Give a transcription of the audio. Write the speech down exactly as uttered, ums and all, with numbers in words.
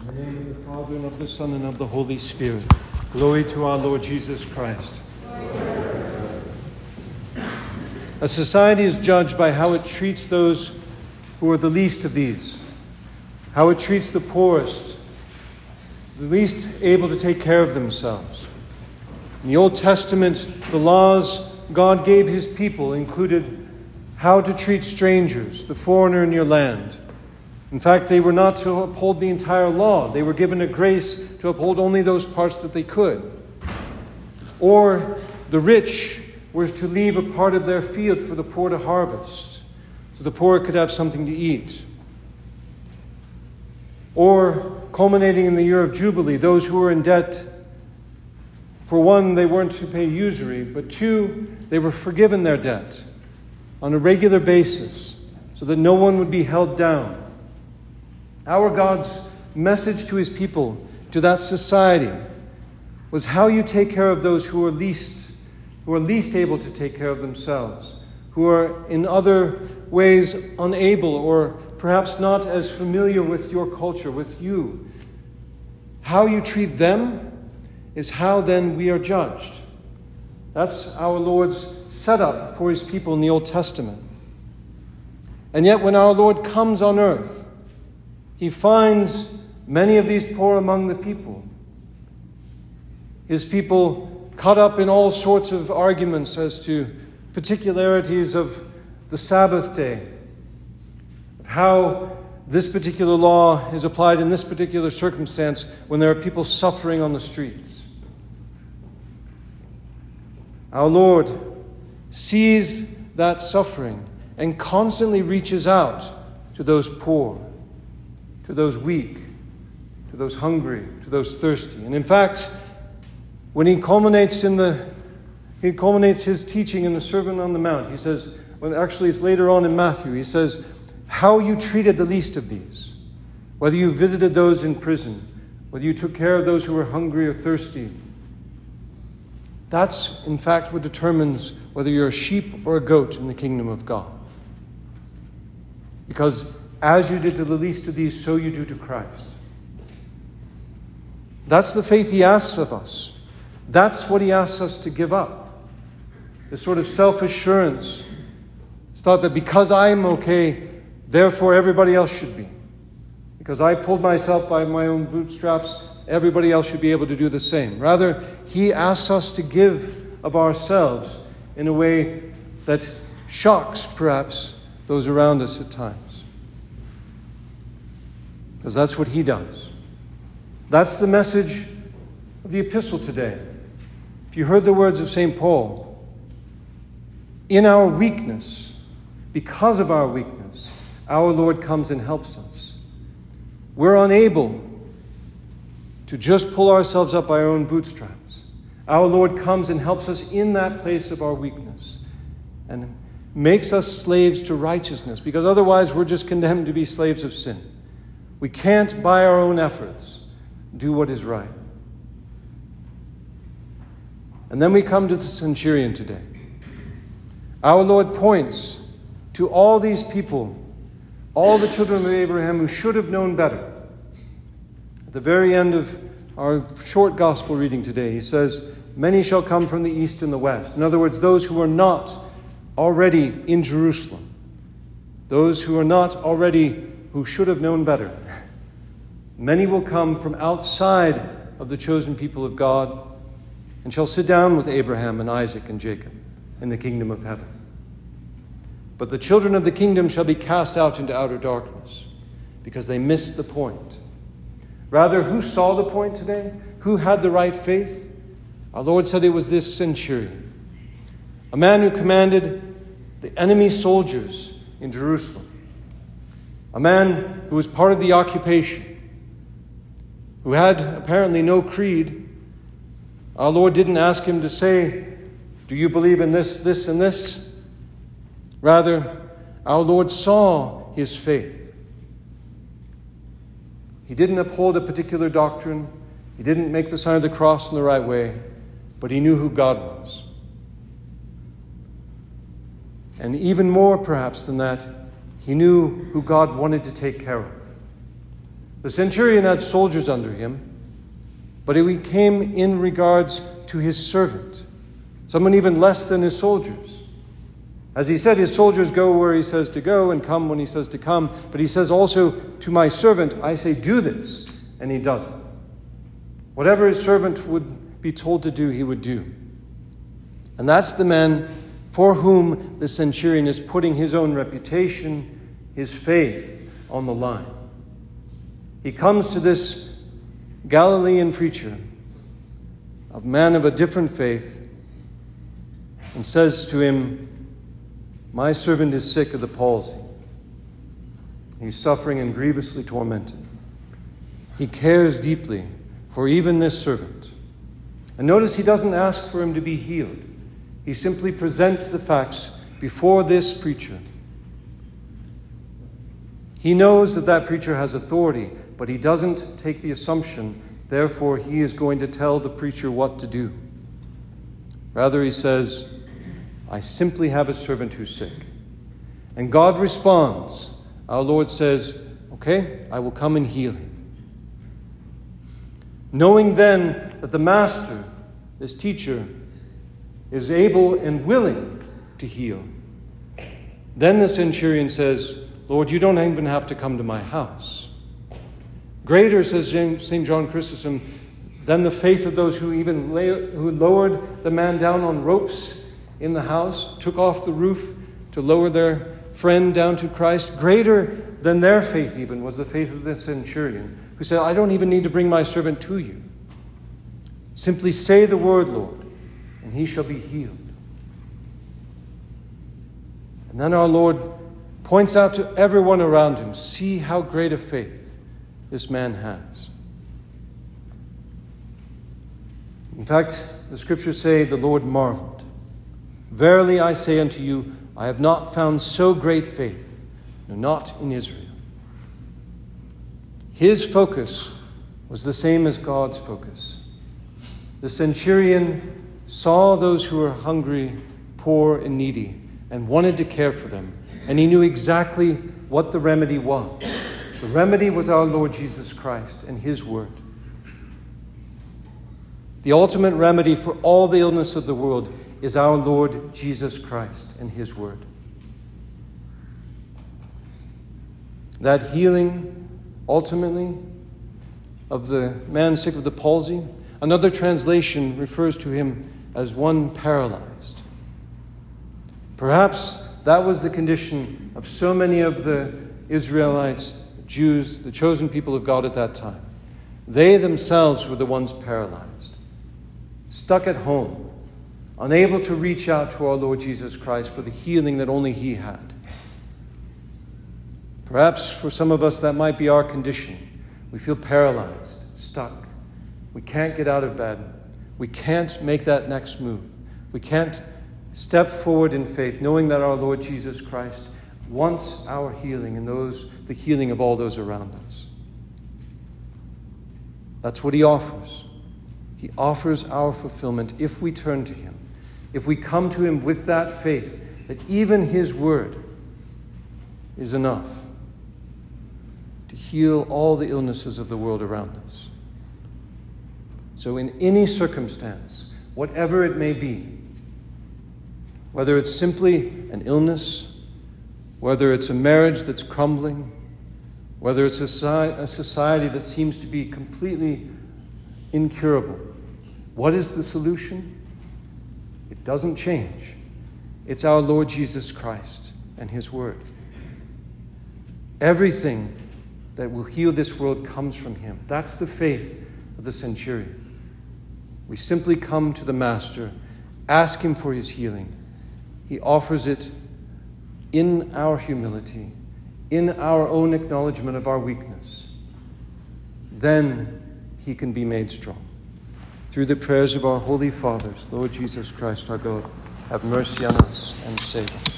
In the name of the Father, and of the Son, and of the Holy Spirit. Glory to our Lord Jesus Christ. A society is judged by how it treats those who are the least of these, how it treats the poorest, the least able to take care of themselves. In the Old Testament, the laws God gave his people included how to treat strangers, the foreigner in your land. In fact, they were not to uphold the entire law. They were given a grace to uphold only those parts that they could. Or the rich were to leave a part of their field for the poor to harvest, so the poor could have something to eat. Or, culminating in the year of Jubilee, those who were in debt, for one, they weren't to pay usury, but two, they were forgiven their debt on a regular basis so that no one would be held down. Our God's message to his people, to that society, was how you take care of those who are least, who are least able to take care of themselves, who are in other ways unable or perhaps not as familiar with your culture, with you. How you treat them is how then we are judged. That's our Lord's setup for his people in the Old Testament. And yet when our Lord comes on earth, he finds many of these poor among the people. His people caught up in all sorts of arguments as to particularities of the Sabbath day, of how this particular law is applied in this particular circumstance when there are people suffering on the streets. Our Lord sees that suffering and constantly reaches out to those poor, to those weak, to those hungry, to those thirsty. And in fact, when he culminates in the he culminates his teaching in the Sermon on the Mount, he says, well, actually it's later on in Matthew, he says, how you treated the least of these, whether you visited those in prison, whether you took care of those who were hungry or thirsty. That's, in fact, what determines whether you're a sheep or a goat in the kingdom of God. Because as you did to the least of these, so you do to Christ. That's the faith he asks of us. That's what he asks us to give up. This sort of self-assurance. It's thought that because I'm okay, therefore everybody else should be. Because I pulled myself by my own bootstraps, everybody else should be able to do the same. Rather, he asks us to give of ourselves in a way that shocks, perhaps, those around us at times. Because that's what he does. That's the message of the epistle today. If you heard the words of Saint Paul, in our weakness, because of our weakness, our Lord comes and helps us. We're unable to just pull ourselves up by our own bootstraps. Our Lord comes and helps us in that place of our weakness and makes us slaves to righteousness, because otherwise we're just condemned to be slaves of sin. We can't, by our own efforts, do what is right. And then we come to the centurion today. Our Lord points to all these people, all the children of Abraham who should have known better. At the very end of our short gospel reading today, he says, many shall come from the east and the west. In other words, those who are not already in Jerusalem, those who are not already, who should have known better. Many will come from outside of the chosen people of God and shall sit down with Abraham and Isaac and Jacob in the kingdom of heaven. But the children of the kingdom shall be cast out into outer darkness, because they missed the point. Rather, who saw the point today? Who had the right faith? Our Lord said it was this centurion, a man who commanded the enemy soldiers in Jerusalem, a man who was part of the occupation, who had apparently no creed. Our Lord didn't ask him to say, do you believe in this, this, and this? Rather, our Lord saw his faith. He didn't uphold a particular doctrine. He didn't make the sign of the cross in the right way, but he knew who God was. And even more, perhaps, than that, he knew who God wanted to take care of. The centurion had soldiers under him, but it came in regards to his servant, someone even less than his soldiers. As he said, his soldiers go where he says to go and come when he says to come. But he says also, to my servant, I say, do this. And he does it. Whatever his servant would be told to do, he would do. And that's the man for whom the centurion is putting his own reputation, his faith on the line. He comes to this Galilean preacher, a man of a different faith, and says to him, my servant is sick of the palsy. He's suffering and grievously tormented. He cares deeply for even this servant. And notice he doesn't ask for him to be healed. He simply presents the facts before this preacher. He knows that that preacher has authority, but he doesn't take the assumption, therefore he is going to tell the preacher what to do. Rather, he says, I simply have a servant who's sick. And God responds. Our Lord says, okay, I will come and heal him. Knowing then that the master, this teacher, is able and willing to heal. Then the centurion says, Lord, you don't even have to come to my house. Greater, says Saint John Chrysostom, than the faith of those who even lay, who lowered the man down on ropes in the house, took off the roof to lower their friend down to Christ. Greater than their faith even was the faith of the centurion, who said, I don't even need to bring my servant to you. Simply say the word, Lord, and he shall be healed. And then our Lord points out to everyone around him, see how great a faith this man has. In fact, the scriptures say the Lord marveled. Verily I say unto you, I have not found so great faith, no, not in Israel. His focus was the same as God's focus. The centurion saw those who were hungry, poor, and needy, and wanted to care for them. And he knew exactly what the remedy was. The remedy was our Lord Jesus Christ and his word. The ultimate remedy for all the illness of the world is our Lord Jesus Christ and his word. That healing, ultimately, of the man sick of the palsy, another translation refers to him as one paralyzed. Perhaps that was the condition of so many of the Israelites, the Jews, the chosen people of God at that time. They themselves were the ones paralyzed, stuck at home, unable to reach out to our Lord Jesus Christ for the healing that only he had. Perhaps for some of us that might be our condition. We feel paralyzed, stuck. We can't get out of bed. We can't make that next move. We can't step forward in faith, knowing that our Lord Jesus Christ wants our healing and those the healing of all those around us. That's what he offers. He offers our fulfillment if we turn to him. If we come to him with that faith that even his word is enough to heal all the illnesses of the world around us. So in any circumstance, whatever it may be, whether it's simply an illness, whether it's a marriage that's crumbling, whether it's a society that seems to be completely incurable, what is the solution? It doesn't change. It's our Lord Jesus Christ and his word. Everything that will heal this world comes from him. That's the faith of the centurion. We simply come to the Master, ask him for his healing. He offers it in our humility, in our own acknowledgement of our weakness. Then he can be made strong. Through the prayers of our holy fathers, Lord Jesus Christ, our God, have mercy on us and save us.